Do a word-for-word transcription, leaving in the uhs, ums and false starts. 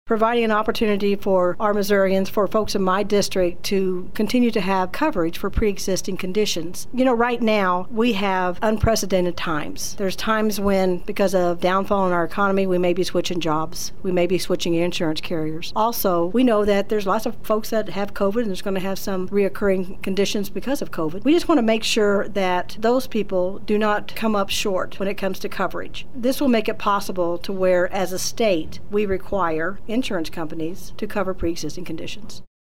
providing an opportunity for our Missourians, for folks in my district, to continue to have coverage for pre-existing conditions. You know, right now, we have unprecedented times. There's times when, because of downfall in our economy, we may be switching jobs. We may be switching insurance carriers. Also, we know that there's lots of folks that have COVID and there's going to have some reoccurring conditions because of COVID. We just want to make sure that those people do not come up short when it comes to coverage. This will make it possible to where, as a state, we require insurance companies to cover pre-existing conditions.